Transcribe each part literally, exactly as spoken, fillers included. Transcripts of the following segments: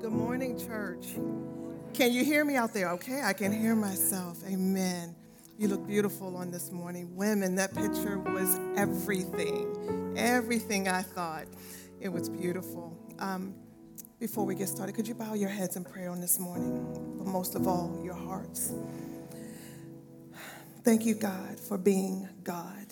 Good morning, church. Can you hear me out there? Okay, I can hear myself. Amen. You look beautiful on this morning. Women, that picture was everything. Everything I thought. It was beautiful. Um, before we get started, could you bow your heads in prayer on this morning? But most of all, your hearts. Thank you, God, for being God.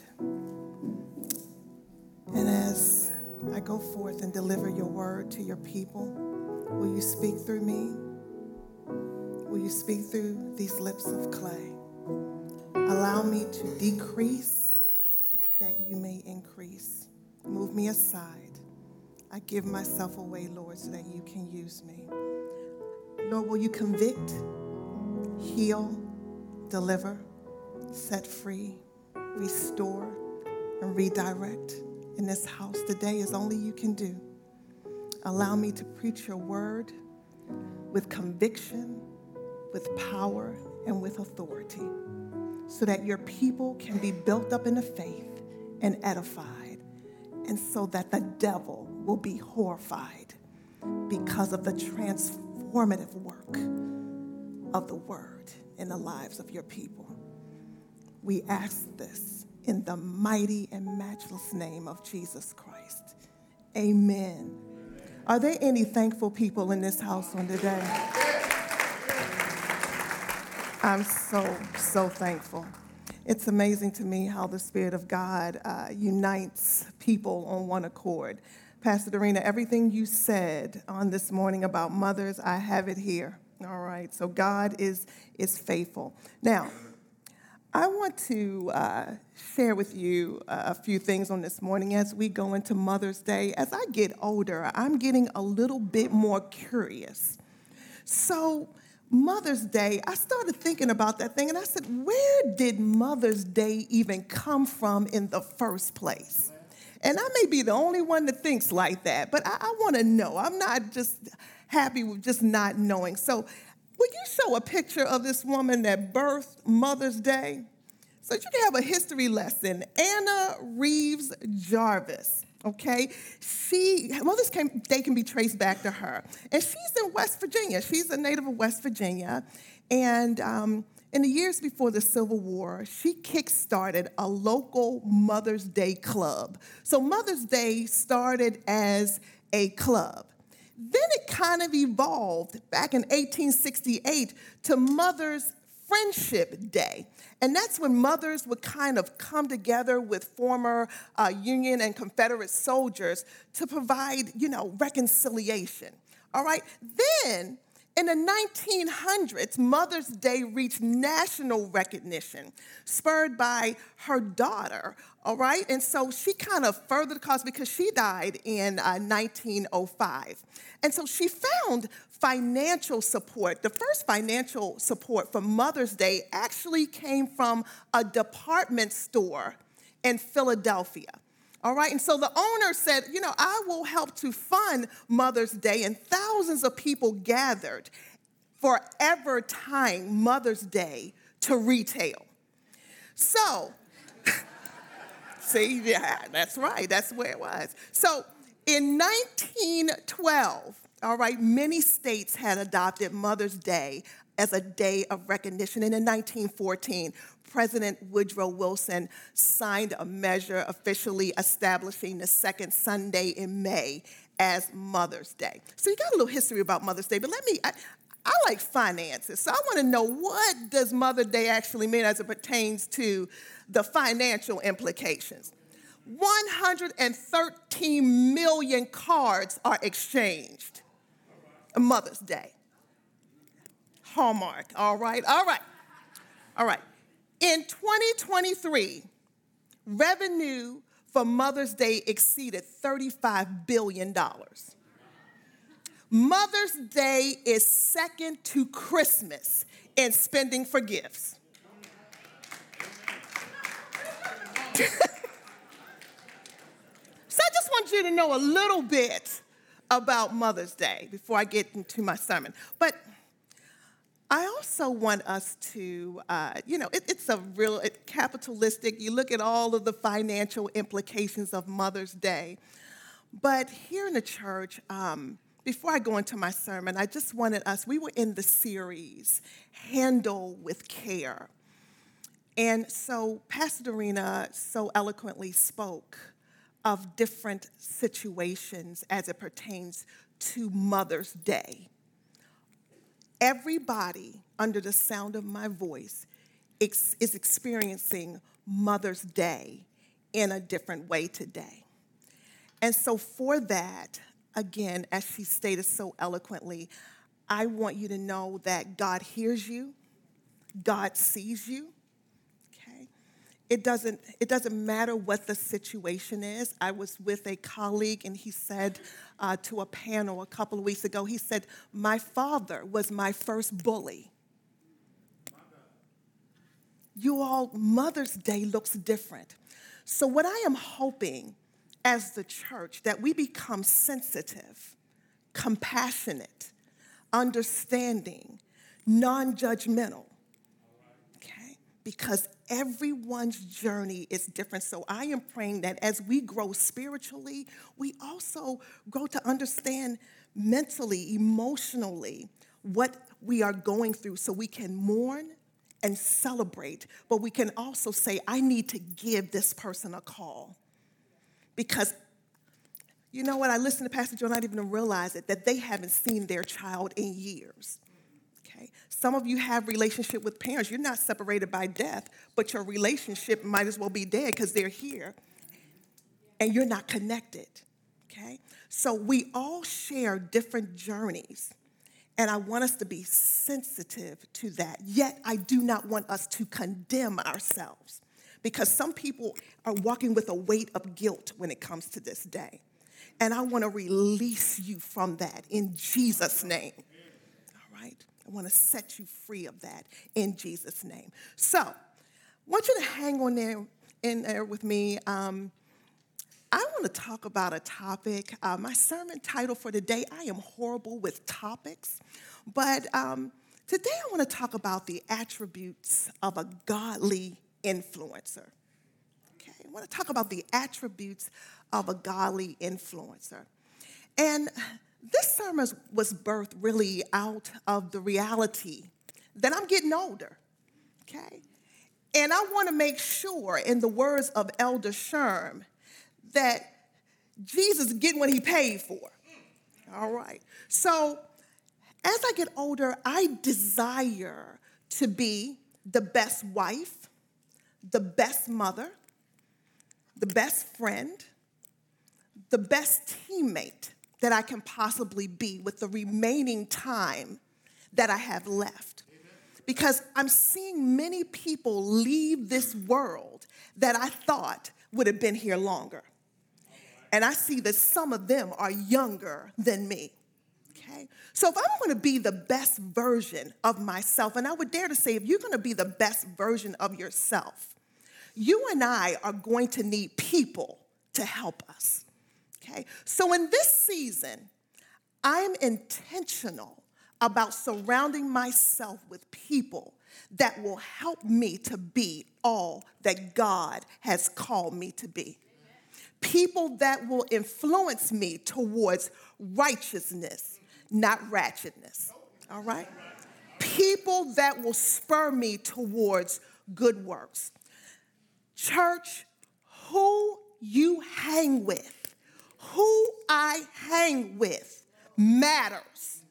And as I go forth and deliver your word to your people, will you speak through me? Will you speak through these lips of clay? Allow me to decrease that you may increase. Move me aside. I give myself away, Lord, so that you can use me. Lord, will you convict, heal, deliver, set free, restore, and redirect in this house today as only you can do. Allow me to preach your word with conviction, with power, and with authority, so that your people can be built up in the faith and edified, and so that the devil will be horrified because of the transformative work of the word in the lives of your people. We ask this in the mighty and matchless name of Jesus Christ. Amen. Are there any thankful people in this house on today? I'm so, so thankful. It's amazing to me how the Spirit of God uh, unites people on one accord. Pastor Dorena, everything you said on this morning about mothers, I have it here. All right, so God is, is faithful. Now, I want to uh, share with you a few things on this morning as we go into Mother's Day. As I get older, I'm getting a little bit more curious. So Mother's Day, I started thinking about that thing, and I said, where did Mother's Day even come from in the first place? And I may be the only one that thinks like that, but I, I want to know. I'm not just happy with just not knowing. So will you show a picture of this woman that birthed Mother's Day? So you can have a history lesson. Anna Reeves Jarvis, okay? She, Mother's Day can be traced back to her. And she's in West Virginia. She's a native of West Virginia. And um, in the years before the Civil War, she kick-started a local Mother's Day club. So Mother's Day started as a club. Then it kind of evolved back in eighteen sixty-eight to Mother's Friendship Day. And that's when mothers would kind of come together with former uh, Union and Confederate soldiers to provide, you know, reconciliation. All right. Then in the nineteen hundreds, Mother's Day reached national recognition, spurred by her daughter, all right? And so she kind of furthered the cause because she died in uh, nineteen oh five. And so she found financial support. The first financial support for Mother's Day actually came from a department store in Philadelphia. All right, and so the owner said, you know, I will help to fund Mother's Day, and thousands of people gathered for EverTime Mother's Day to retail. So, see, yeah, that's right, that's where it was. So in nineteen twelve, all right, many states had adopted Mother's Day as a day of recognition, and in nineteen fourteen, President Woodrow Wilson signed a measure officially establishing the second Sunday in May as Mother's Day. So you got a little history about Mother's Day, but let me, I, I like finances, so I want to know, what does Mother's Day actually mean as it pertains to the financial implications? one hundred thirteen million cards are exchanged on Mother's Day. Hallmark, all right, all right, all right. In twenty twenty-three, revenue for Mother's Day exceeded thirty-five billion dollars. Mother's Day is second to Christmas in spending for gifts. So I just want you to know a little bit about Mother's Day before I get into my sermon. But I also want us to, uh, you know, it, it's a real it, capitalistic. You look at all of the financial implications of Mother's Day. But here in the church, um, before I go into my sermon, I just wanted us, we were in the series, Handle with Care. And so Pastor Darina so eloquently spoke of different situations as it pertains to Mother's Day. Everybody under the sound of my voice ex- is experiencing Mother's Day in a different way today. And so for that, again, as she stated so eloquently, I want you to know that God hears you, God sees you, okay? It doesn't, it doesn't matter what the situation is. I was with a colleague, and he said uh, to a panel a couple of weeks ago, he said, my father was my first bully. You all, Mother's Day looks different. So what I am hoping as the church, that we become sensitive, compassionate, understanding, non-judgmental, okay? Because everyone's journey is different. So I am praying that as we grow spiritually, we also grow to understand mentally, emotionally, what we are going through so we can mourn and celebrate, but we can also say, I need to give this person a call. Because, you know what, I listen to Pastor Joe, not even realize it, that they haven't seen their child in years, okay? Some of you have relationship with parents. You're not separated by death, but your relationship might as well be dead because they're here, and you're not connected, okay? So we all share different journeys, and I want us to be sensitive to that. Yet I do not want us to condemn ourselves, because some people are walking with a weight of guilt when it comes to this day. And I want to release you from that in Jesus' name. All right? I want to set you free of that in Jesus' name. So I want you to hang on there in there with me. Um, I want to talk about a topic. Uh, my sermon title for today, I am horrible with topics. But um, today I want to talk about the attributes of a godly influencer. Okay, I want to talk about the attributes of a godly influencer. And this sermon was birthed really out of the reality that I'm getting older, okay? And I want to make sure, in the words of Elder Sherm, that Jesus is getting what he paid for. All right. So as I get older, I desire to be the best wife, the best mother, the best friend, the best teammate that I can possibly be with the remaining time that I have left. Because I'm seeing many people leave this world that I thought would have been here longer. And I see that some of them are younger than me. Okay? So if I'm going to be the best version of myself, and I would dare to say, if you're going to be the best version of yourself, you and I are going to need people to help us, okay? So in this season, I'm intentional about surrounding myself with people that will help me to be all that God has called me to be. People that will influence me towards righteousness, not ratchetness, all right? People that will spur me towards good works. Church, who you hang with, who I hang with matters.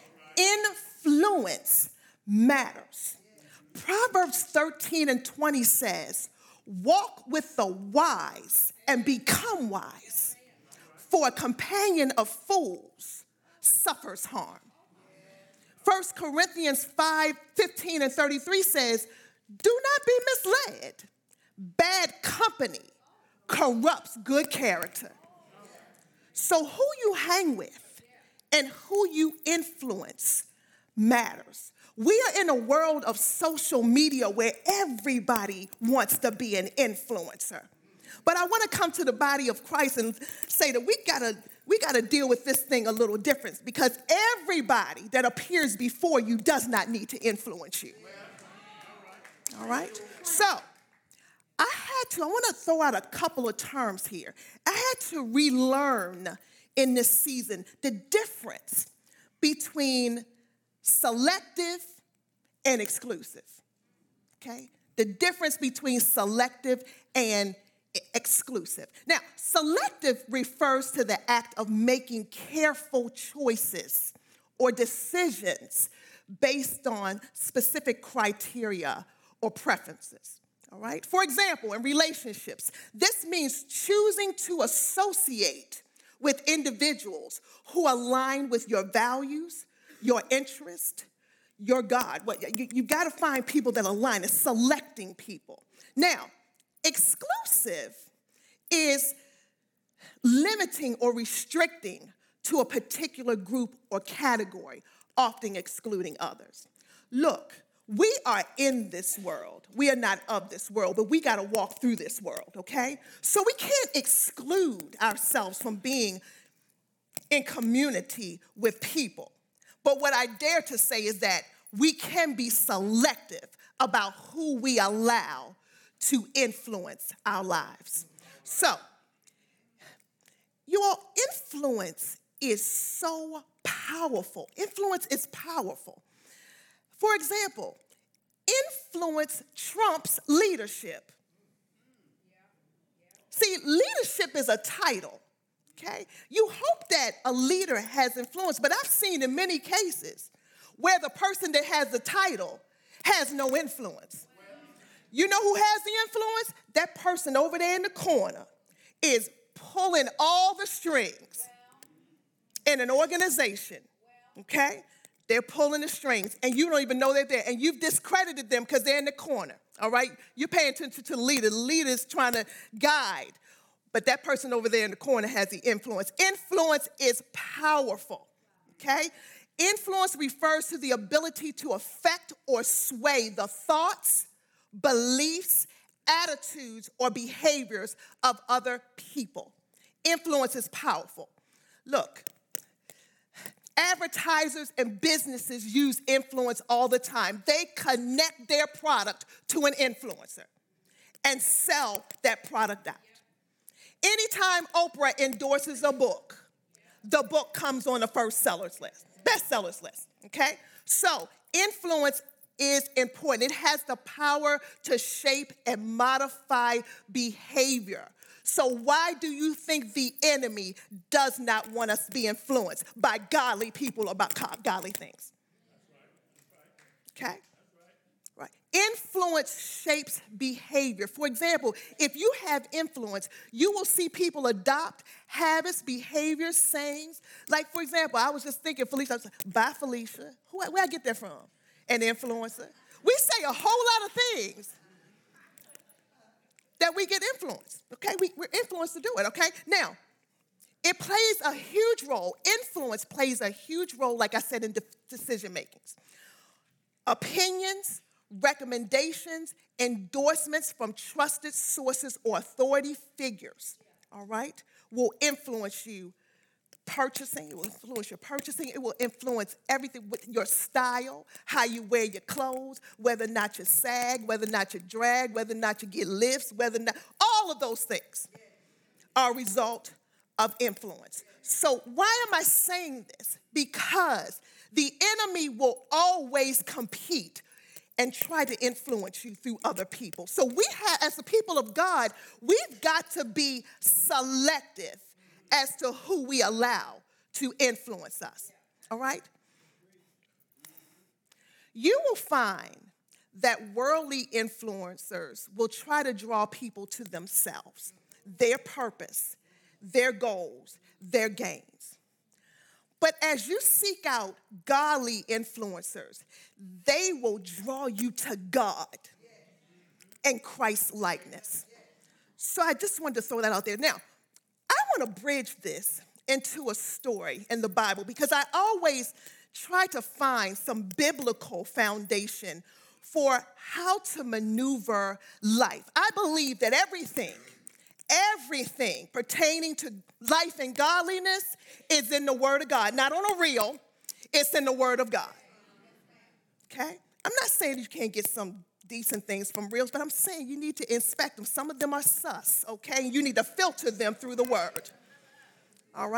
Influence matters. Proverbs thirteen and twenty says, walk with the wise and become wise, for a companion of fools suffers harm. First Corinthians five, fifteen and thirty-three says, do not be misled. Bad company corrupts good character. So who you hang with and who you influence matters. We are in a world of social media where everybody wants to be an influencer. But I want to come to the body of Christ and say that we gotta, we gotta deal with this thing a little different, because everybody that appears before you does not need to influence you. All right? So, I had to, I want to throw out a couple of terms here. I had to relearn in this season the difference between selective and exclusive, okay? The difference between selective and exclusive. Now, selective refers to the act of making careful choices or decisions based on specific criteria or preferences, all right? For example, in relationships, this means choosing to associate with individuals who align with your values, your interest, your God. Well, you, you got to find people that align. It's selecting people. Now, exclusive is limiting or restricting to a particular group or category, often excluding others. Look, we are in this world. We are not of this world, but we got to walk through this world, okay? So we can't exclude ourselves from being in community with people. But what I dare to say is that we can be selective about who we allow to influence our lives. So, you all, influence is so powerful. Influence is powerful. For example, influence trumps leadership. See, leadership is a title, okay? You hope that a leader has influence, but I've seen in many cases where the person that has the title has no influence. You know who has the influence? That person over there in the corner is pulling all the strings in an organization, okay? They're pulling the strings, and you don't even know they're there, and you've discredited them because they're in the corner, all right? You're paying attention to the leader. The leader is trying to guide, but that person over there in the corner has the influence. Influence is powerful, okay? Influence refers to the ability to affect or sway the thoughts, beliefs, attitudes, or behaviors of other people. Influence is powerful. Look, advertisers and businesses use influence all the time. They connect their product to an influencer and sell that product out. Anytime Oprah endorses a book, the book comes on the first sellers list, bestsellers list, okay? So influence is important. It has the power to shape and modify behavior. So why do you think the enemy does not want us to be influenced by godly people about godly things? Okay? Right. Influence shapes behavior. For example, if you have influence, you will see people adopt habits, behaviors, sayings. Like, for example, I was just thinking, Felicia, I was like, bye, Felicia. Where, where I get that from? An influencer. We say a whole lot of things that we get influenced, okay? We, we're influenced to do it, okay? Now, it plays a huge role. Influence plays a huge role, like I said, in de- decision makings. Opinions, recommendations, endorsements from trusted sources or authority figures, all right, will influence you. Purchasing, it will influence your purchasing. It will influence everything with your style, how you wear your clothes, whether or not you sag, whether or not you drag, whether or not you get lifts, whether or not, all of those things are a result of influence. So why am I saying this? Because the enemy will always compete and try to influence you through other people. So we have, as the people of God, we've got to be selective as to who we allow to influence us, all right? You will find that worldly influencers will try to draw people to themselves, their purpose, their goals, their gains. But as you seek out godly influencers, they will draw you to God and Christ's likeness. So I just wanted to throw that out there. Now, I want to bridge this into a story in the Bible because I always try to find some biblical foundation for how to maneuver life. I believe that everything, everything pertaining to life and godliness is in the Word of God. Not on a reel, it's in the Word of God. Okay? I'm not saying you can't get some decent things from reels, but I'm saying you need to inspect them. Some of them are sus, okay? You need to filter them through the Word. All right?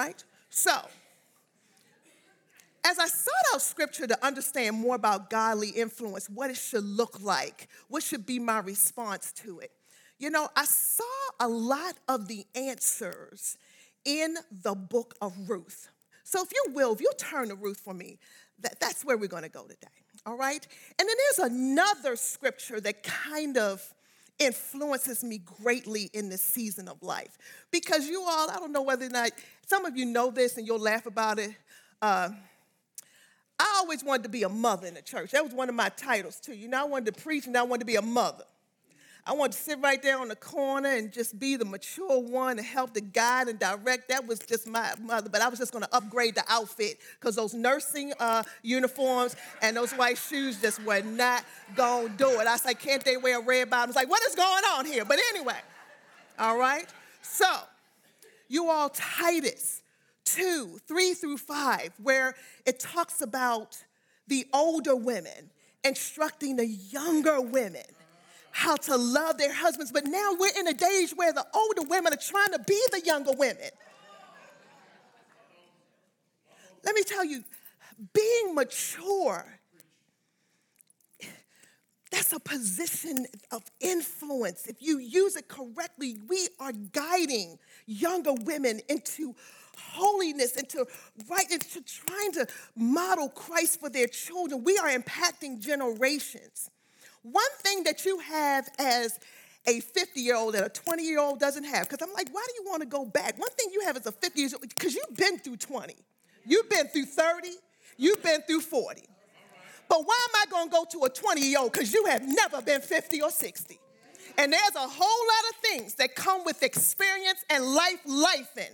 So, as I sought out scripture to understand more about godly influence, what it should look like, what should be my response to it, you know, I saw a lot of the answers in the book of Ruth. So if you will, if you'll turn to Ruth for me, that, that's where we're going to go today, all right? And then there's another scripture that kind of influences me greatly in this season of life. Because you all, I don't know whether or not, some of you know this and you'll laugh about it. Uh, I always wanted to be a mother in the church. That was one of my titles too. You know, I wanted to preach and I wanted to be a mother. I wanted to sit right there on the corner and just be the mature one and help to guide and direct. That was just my mother, but I was just going to upgrade the outfit because those nursing uh, uniforms and those white shoes just were not going to do it. I was like, can't they wear red bottoms? Like, what is going on here? But anyway, all right? So, you all, Titus two, three through five, where it talks about the older women instructing the younger women how to love their husbands. But now we're in a age where the older women are trying to be the younger women. Let me tell you, being mature, that's a position of influence. If you use it correctly, we are guiding younger women into holiness, into right, into trying to model Christ for their children. We are impacting generations. One thing that you have as a fifty-year-old that a twenty-year-old doesn't have, because I'm like, why do you want to go back? One thing you have as a fifty-year-old, because you've been through twenty. You've been through thirty. You've been through forty. But why am I going to go to a twenty-year-old? Because you have never been fifty or sixty. And there's a whole lot of things that come with experience and life lifing.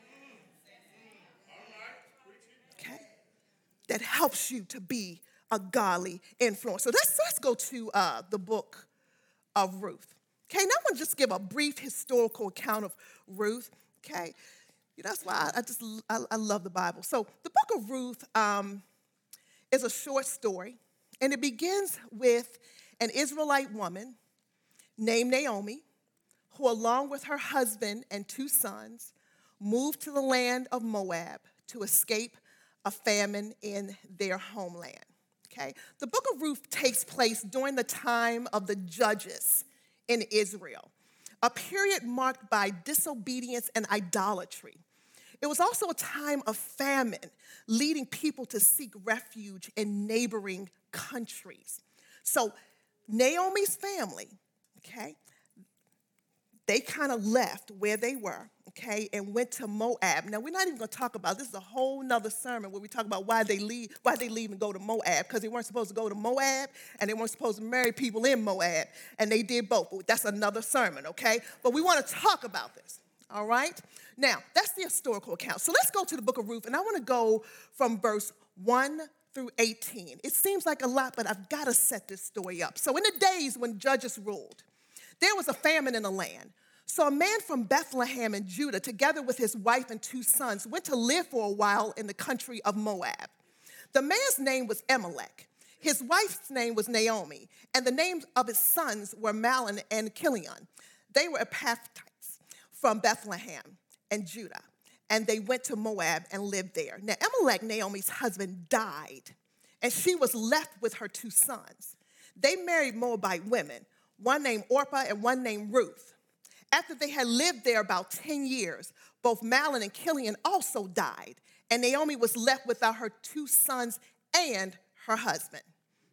Okay? That helps you to be a godly influence. So let's, let's go to uh, the book of Ruth. Okay, now I'm going to just give a brief historical account of Ruth. Okay, that's why I, I just I, I love the Bible. So the book of Ruth um, is a short story, and it begins with an Israelite woman named Naomi, who along with her husband and two sons moved to the land of Moab to escape a famine in their homeland. Okay, the book of Ruth takes place during the time of the judges in Israel, a period marked by disobedience and idolatry. It was also a time of famine, leading people to seek refuge in neighboring countries. So Naomi's family, okay, they kind of left where they were, okay, and went to Moab. Now, we're not even going to talk about, this is a whole nother sermon where we talk about why they leave, why they leave and go to Moab, because they weren't supposed to go to Moab, and they weren't supposed to marry people in Moab, and they did both. But that's another sermon, okay? But we want to talk about this, all right? Now, that's the historical account. So let's go to the book of Ruth, and I want to go from verse one through eighteen. It seems like a lot, but I've got to set this story up. So in the days when judges ruled, there was a famine in the land. So a man from Bethlehem in Judah, together with his wife and two sons, went to live for a while in the country of Moab. The man's name was Elimelech. His wife's name was Naomi, and the names of his sons were Mahlon and Chilion. They were Epaphrites from Bethlehem and Judah, and they went to Moab and lived there. Now, Elimelech, Naomi's husband, died, and she was left with her two sons. They married Moabite women, one named Orpah and one named Ruth. After they had lived there about ten years, both Mahlon and Chilion also died, and Naomi was left without her two sons and her husband.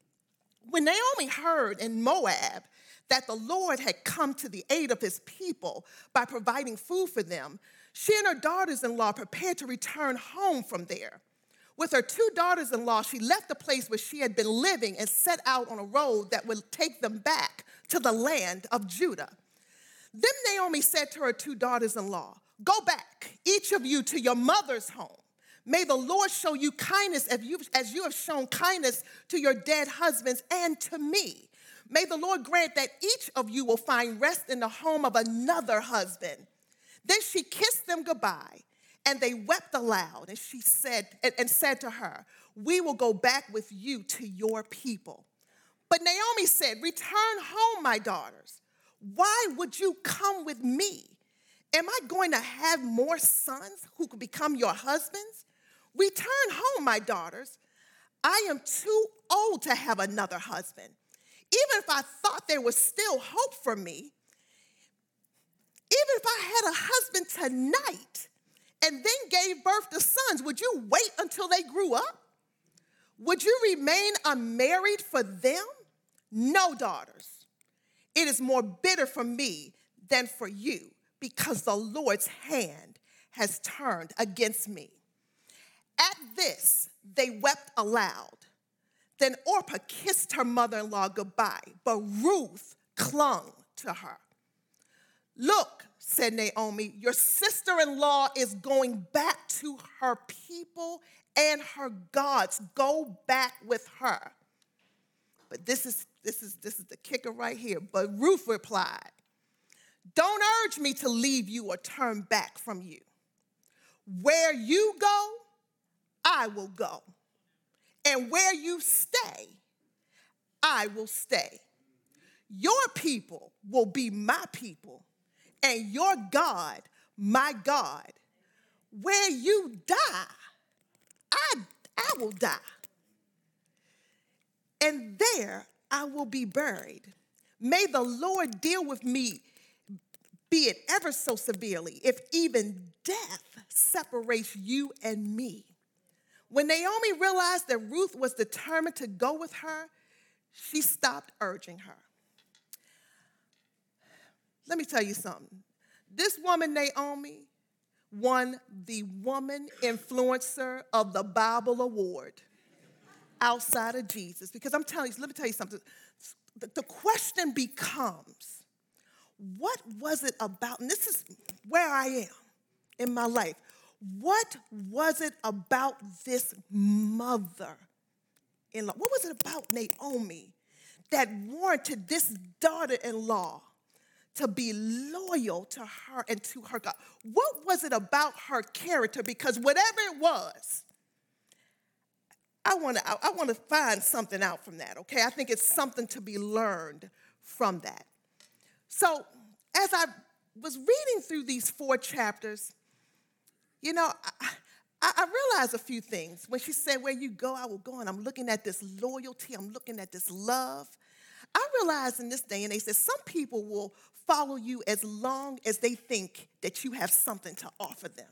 When Naomi heard in Moab that the Lord had come to the aid of his people by providing food for them, she and her daughters-in-law prepared to return home from there. With her two daughters-in-law, she left the place where she had been living and set out on a road that would take them back to the land of Judah. Then Naomi said to her two daughters-in-law, "Go back, each of you, to your mother's home. May the Lord show you kindness as you, as you have shown kindness to your dead husbands and to me. May the Lord grant that each of you will find rest in the home of another husband." Then she kissed them goodbye, and they wept aloud, and she said, and, and said to her, "We will go back with you to your people." But Naomi said, "Return home, my daughters. Why would you come with me? Am I going to have more sons who could become your husbands? Return home, my daughters. I am too old to have another husband. Even if I thought there was still hope for me, even if I had a husband tonight and then gave birth to sons, would you wait until they grew up? Would you remain unmarried for them? No, daughters. It is more bitter for me than for you, because the Lord's hand has turned against me. At this, they wept aloud. Then Orpah kissed her mother-in-law goodbye, but Ruth clung to her. Look, said Naomi, your sister-in-law is going back to her people and her gods. Go back with her. But this is, this is, this is the kicker right here. But Ruth replied, don't urge me to leave you or turn back from you. Where you go, I will go. And where you stay, I will stay. Your people will be my people, and your God, my God. Where you die, I, I will die. And there I will be buried. May the Lord deal with me, be it ever so severely, if even death separates you and me. When Naomi realized that Ruth was determined to go with her, she stopped urging her. Let me tell you something. This woman, Naomi, won the Woman Influencer of the Bible Award outside of Jesus. Because I'm telling you, let me tell you something. The, the question becomes, what was it about, and this is where I am in my life, what was it about this mother-in-law? What was it about Naomi that warranted this daughter-in-law to be loyal to her and to her God? What was it about her character? Because whatever it was, I want to I, I want to find something out from that, okay? I think it's something to be learned from that. So as I was reading through these four chapters, you know, I, I, I realized a few things. When she said, where you go, I will go, and I'm looking at this loyalty, I'm looking at this love. I realized in this day and age that some people will follow you as long as they think that you have something to offer them.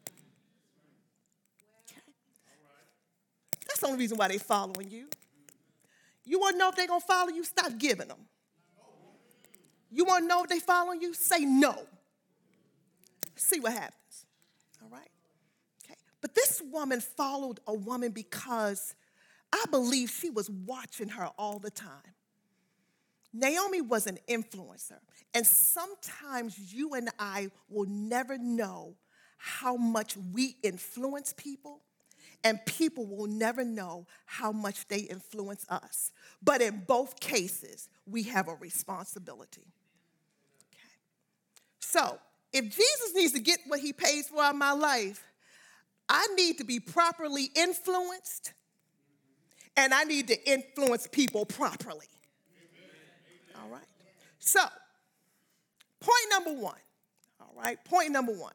Okay? That's the only reason why they're following you. You want to know if they're going to follow you? Stop giving them. You want to know if they're following you? Say no. See what happens. All right? Okay. But this woman followed a woman because I believe she was watching her all the time. Naomi was an influencer, and sometimes you and I will never know how much we influence people, and people will never know how much they influence us. But in both cases, we have a responsibility. Okay. So, if Jesus needs to get what he pays for in my life, I need to be properly influenced, and I need to influence people properly. All right. So, point number one. All right. Point number one.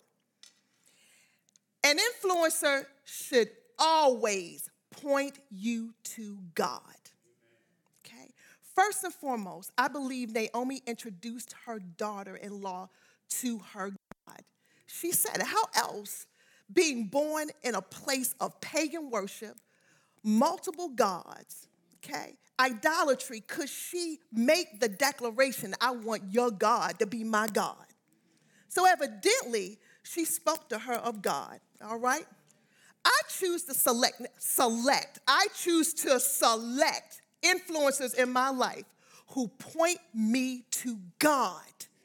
An influencer should always point you to God. Okay. First and foremost, I believe Naomi introduced her daughter-in-law to her God. She said, how else, being born in a place of pagan worship, multiple gods, okay, idolatry, could she make the declaration, I want your God to be my God? So evidently, she spoke to her of God, all right? I choose to select, select, I choose to select influencers in my life who point me to God.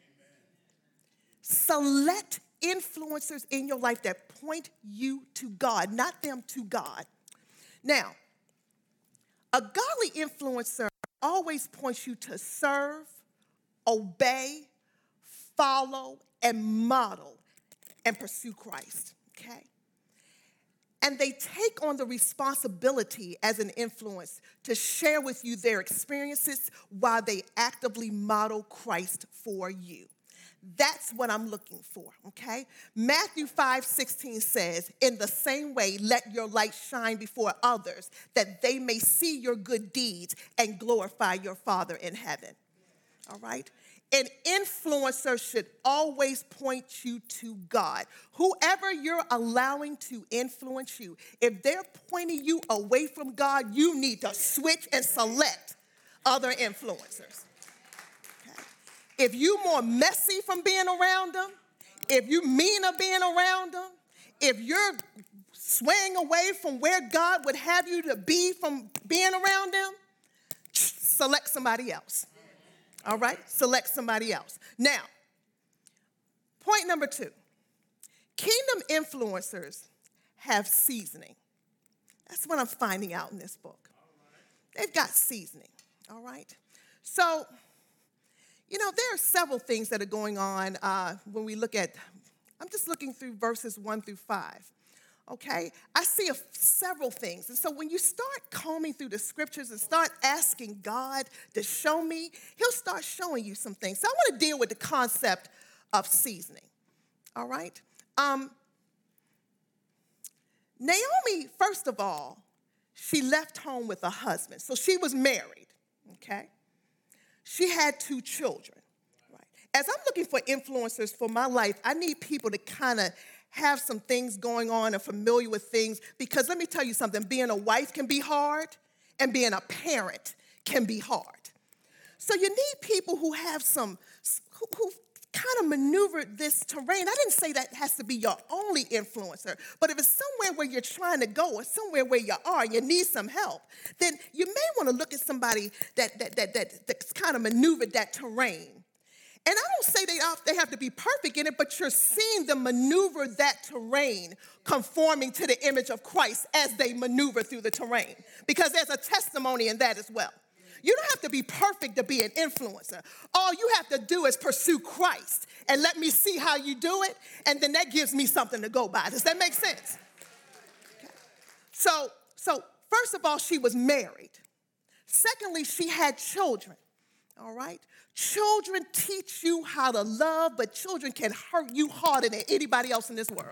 Select influencers in your life that point you to God, not them to God. Now, a godly influencer always points you to serve, obey, follow, and model and pursue Christ, okay? And they take on the responsibility as an influence to share with you their experiences while they actively model Christ for you. That's what I'm looking for, okay? Matthew five sixteen says, in the same way, let your light shine before others, that they may see your good deeds and glorify your Father in heaven, all right? An influencer should always point you to God. Whoever you're allowing to influence you, if they're pointing you away from God, you need to switch and select other influencers. If you're more messy from being around them, if you meaner being around them, if you're swaying away from where God would have you to be from being around them, select somebody else. All right? Select somebody else. Now, point number two. Kingdom influencers have seasoning. That's what I'm finding out in this book. They've got seasoning. All right? So, you know, there are several things that are going on uh, when we look at, I'm just looking through verses one through five, okay? I see a, several things. And so when you start combing through the scriptures and start asking God to show me, he'll start showing you some things. So I want to deal with the concept of seasoning, all right? Um, Naomi, first of all, she left home with a husband. So she was married, okay? She had two children, right? As I'm looking for influencers for my life, I need people to kind of have some things going on and familiar with things, because let me tell you something, being a wife can be hard and being a parent can be hard. So you need people who have some, who, who kind of maneuvered this terrain. I didn't say that has to be your only influencer, but if it's somewhere where you're trying to go or somewhere where you are and you need some help, then you may want to look at somebody that, that, that, that, that's kind of maneuvered that terrain. And I don't say they have, they have to be perfect in it, but you're seeing them maneuver that terrain conforming to the image of Christ as they maneuver through the terrain, because there's a testimony in that as well. You don't have to be perfect to be an influencer. All you have to do is pursue Christ and let me see how you do it, and then that gives me something to go by. Does that make sense? Okay. So, so first of all, she was married. Secondly, she had children, all right? Children teach you how to love, but children can hurt you harder than anybody else in this world.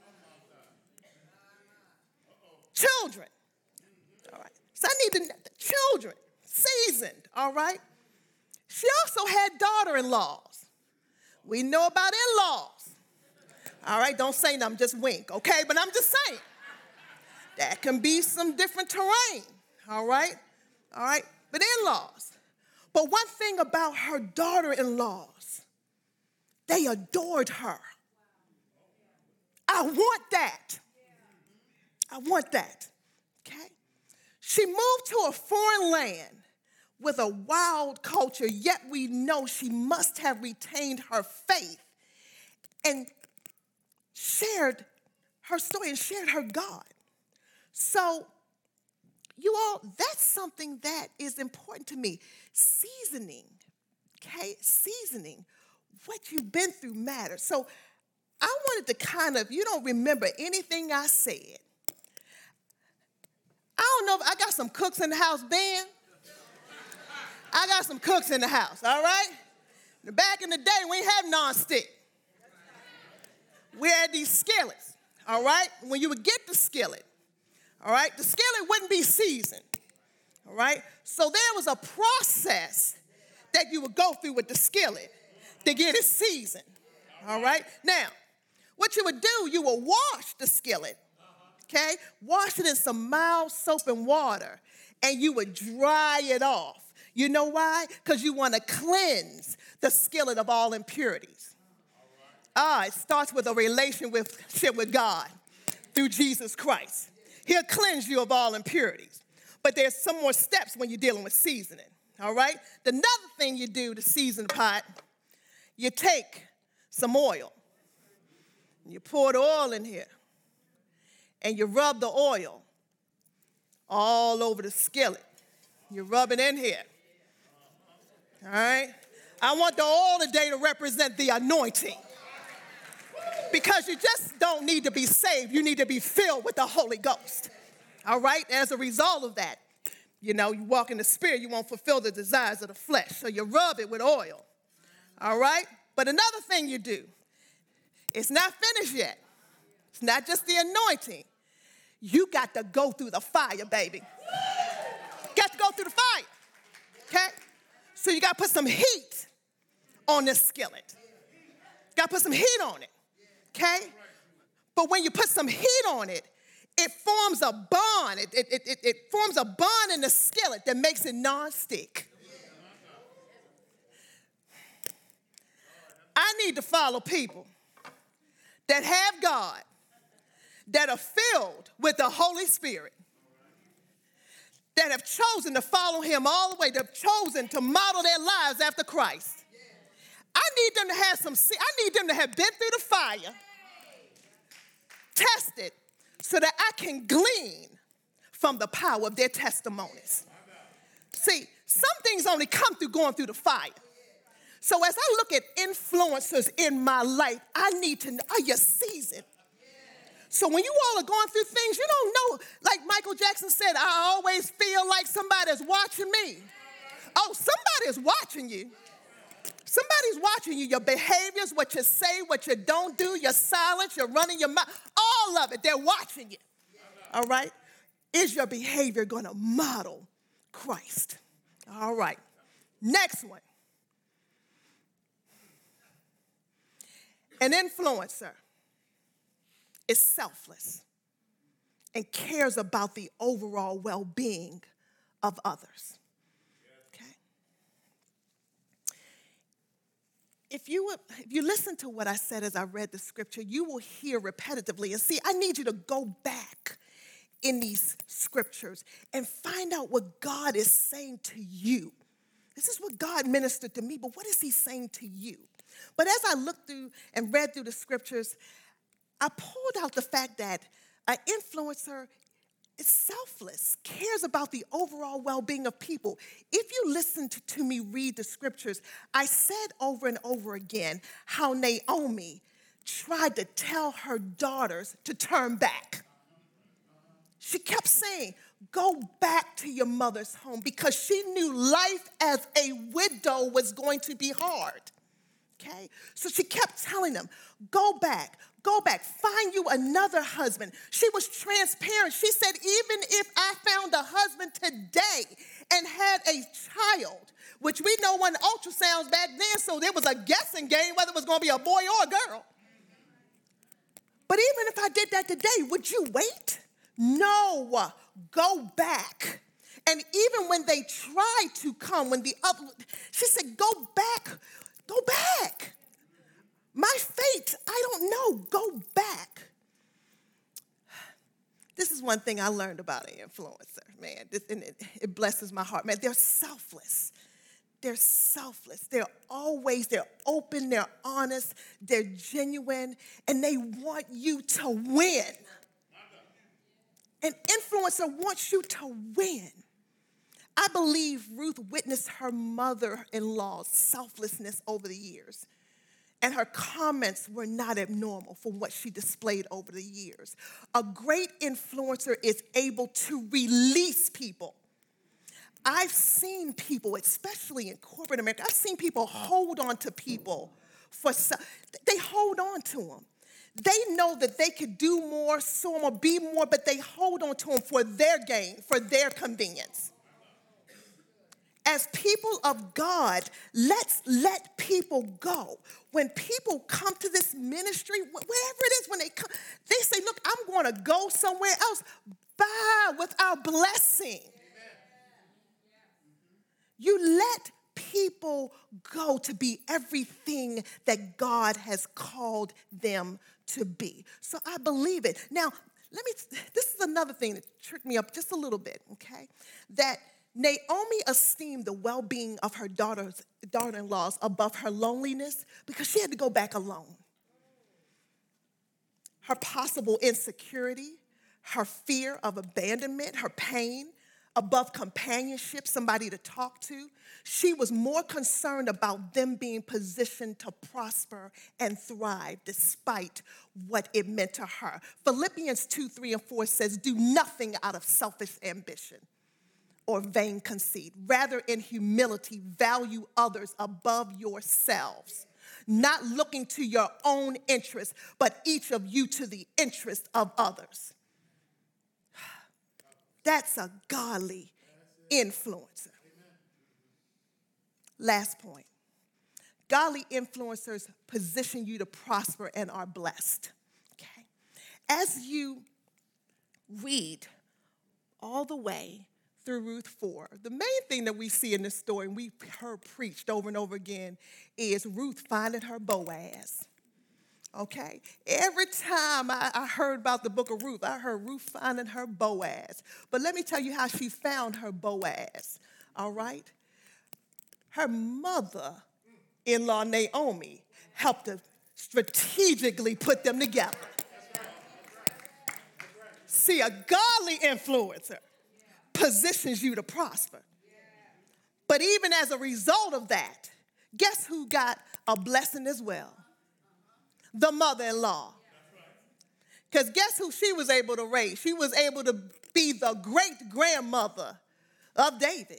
Children, all right? So I need to know the children. Seasoned, all right? She also had daughter-in-laws. We know about in-laws. All right, don't say nothing, just wink, okay? But I'm just saying, that can be some different terrain, all right? All right, but in-laws. But one thing about her daughter-in-laws, they adored her. I want that. I want that, okay? She moved to a foreign land with a wild culture, yet we know she must have retained her faith and shared her story and shared her God. So, you all, that's something that is important to me. Seasoning, okay? Seasoning. What you've been through matters. So, I wanted to kind of, you don't remember anything I said. I don't know if I got some cooks in the house, Ben. I got some cooks in the house, all right? Back in the day, we didn't have nonstick. We had these skillets, all right? When you would get the skillet, all right, the skillet wouldn't be seasoned, all right? So there was a process that you would go through with the skillet to get it seasoned, all right? Now, what you would do, you would wash the skillet, okay? Wash it in some mild soap and water, and you would dry it off. You know why? Because you want to cleanse the skillet of all impurities. Ah, it starts with a relationship with God through Jesus Christ. He'll cleanse you of all impurities. But there's some more steps when you're dealing with seasoning, all right? Another thing you do to season the pot, you take some oil, and you pour the oil in here, and you rub the oil all over the skillet. You rub it in here. All right? I want the oil today to represent the anointing. Because you just don't need to be saved. You need to be filled with the Holy Ghost. All right? As a result of that, you know, you walk in the Spirit, you won't fulfill the desires of the flesh. So you rub it with oil. All right? But another thing you do, it's not finished yet. It's not just the anointing. You got to go through the fire, baby. Got to go through the fire, okay? So you got to put some heat on this skillet. Got to put some heat on it, okay? But when you put some heat on it, it forms a bond. It, it, it, it forms a bond in the skillet that makes it non-stick. I need to follow people that have God, that are filled with the Holy Spirit, that have chosen to follow him all the way, that have chosen to model their lives after Christ. I need them to have some, I need them to have been through the fire, tested, so that I can glean from the power of their testimonies. See, some things only come through going through the fire. So as I look at influencers in my life, I need to know, are you seasoned? So when you all are going through things, you don't know, like Michael Jackson said, I always feel like somebody's watching me. Oh, somebody is watching you. Somebody's watching you, your behaviors, what you say, what you don't do, your silence, your running your mouth, all of it, they're watching you. All right? Is your behavior going to model Christ? All right. Next one. An influencer is selfless and cares about the overall well-being of others. Okay? If you would, if you listen to what I said as I read the scripture, you will hear repetitively. And see, I need you to go back in these scriptures and find out what God is saying to you. This is what God ministered to me, but what is he saying to you? But as I looked through and read through the scriptures, I pulled out the fact that an influencer is selfless, cares about the overall well-being of people. If you listen to, to me read the scriptures, I said over and over again how Naomi tried to tell her daughters to turn back. She kept saying, go back to your mother's home, because she knew life as a widow was going to be hard. Okay? So she kept telling them, go back, go back, find you another husband. She was transparent. She said, even if I found a husband today and had a child, which we know wasn't ultrasounds back then, so there was a guessing game whether it was going to be a boy or a girl. But even if I did that today, would you wait? No, go back. And even when they tried to come, when the up, she said, go back. Go back. My fate, I don't know. Go back. This is one thing I learned about an influencer, man. This, and it, it blesses my heart, man. They're selfless. They're selfless. They're always, they're open, they're honest, they're genuine, and they want you to win. An influencer wants you to win. I believe Ruth witnessed her mother-in-law's selflessness over the years, and her comments were not abnormal from what she displayed over the years. A great influencer is able to release people. I've seen people, especially in corporate America, I've seen people hold on to people for, they hold on to them. They know that they could do more, so more, be more, but they hold on to them for their gain, for their convenience. As people of God, let's let people go. When people come to this ministry, wherever it is, when they come, they say, look, I'm going to go somewhere else. Bye with our blessing. You let people go to be everything that God has called them to be. So I believe it. Now, let me, this is another thing that tricked me up just a little bit, okay? That Naomi esteemed the well-being of her daughters, daughter-in-laws above her loneliness because she had to go back alone. Her possible insecurity, her fear of abandonment, her pain, above companionship, somebody to talk to. She was more concerned about them being positioned to prosper and thrive despite what it meant to her. Philippians two, three, and four says, do nothing out of selfish ambition or vain conceit. Rather, in humility, value others above yourselves. not looking to your own interest, but each of you to the interest of others. That's a godly influencer. Last point. Godly influencers position you to prosper and are blessed. Okay? As you read all the way through Ruth four, the main thing that we see in this story, and we've heard preached over and over again, is Ruth finding her Boaz. Okay? Every time I, I heard about the book of Ruth, I heard Ruth finding her Boaz. But let me tell you how she found her Boaz. All right? Her mother-in-law, Naomi, helped to strategically put them together. See, a godly influencer positions you to prosper. But even as a result of that, guess who got a blessing as well? The mother-in-law. Because guess who she was able to raise? She was able to be the great-grandmother of David.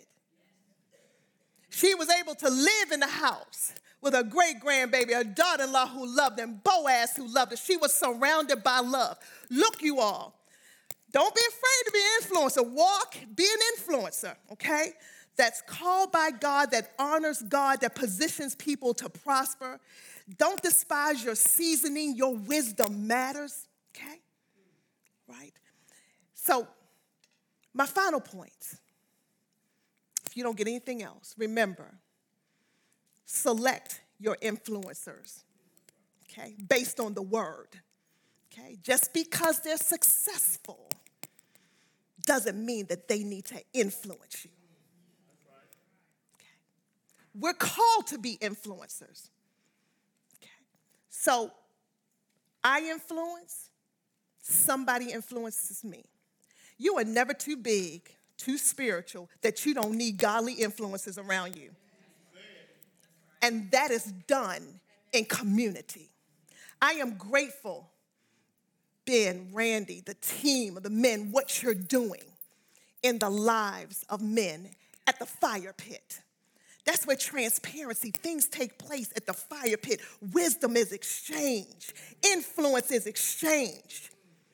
She was able to live in the house with a great-grandbaby, a daughter-in-law who loved him, Boaz who loved her. She was surrounded by love. Look, you all, don't be afraid to be an influencer. Walk, be an influencer, okay? That's called by God, that honors God, that positions people to prosper. Don't despise your seasoning. Your wisdom matters, okay? Right? So, my final point, if you don't get anything else, remember, select your influencers, okay, based on the word, okay? Just because they're successful doesn't mean that they need to influence you. Okay. We're called to be influencers. Okay. So I influence, somebody influences me. You are never too big, too spiritual, that you don't need godly influences around you. And that is done in community. I am grateful, Ben, Randy, the team of the men, what you're doing in the lives of men at the fire pit. That's where transparency, things take place at the fire pit. Wisdom is exchanged. Influence is exchanged.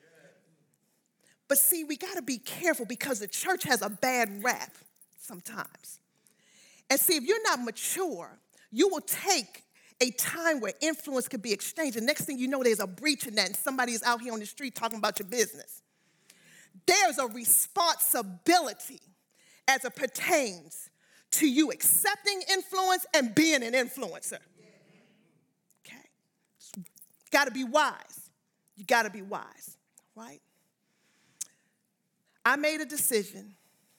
But see, we got to be careful because the church has a bad rap sometimes. And see, if you're not mature, you will take a time where influence could be exchanged. And next thing you know, there's a breach in that, and somebody is out here on the street talking about your business. There's a responsibility as it pertains to you accepting influence and being an influencer. Okay? Got to be wise. You got to be wise, right? I made a decision,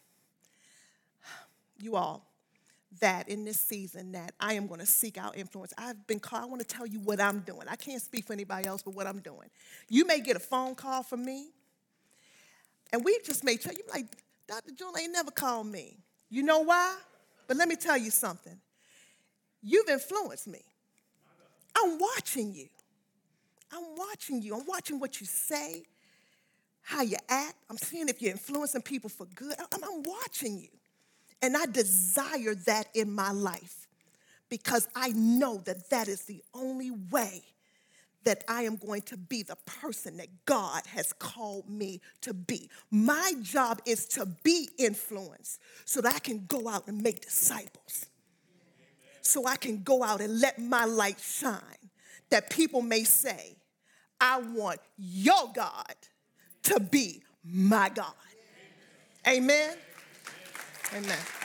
you all, that in this season that I am going to seek out influence. I've been called, I want to tell you what I'm doing. I can't speak for anybody else, but what I'm doing. You may get a phone call from me, and we just may tell you, like, Doctor June ain't never called me. You know why? But let me tell you something. You've influenced me. I'm watching you. I'm watching you. I'm watching what you say, how you act. I'm seeing if you're influencing people for good. I'm, I'm watching you. And I desire that in my life because I know that that is the only way that I am going to be the person that God has called me to be. My job is to be influenced so that I can go out and make disciples. So I can go out and let my light shine, that people may say, I want your God to be my God. Amen. Amen.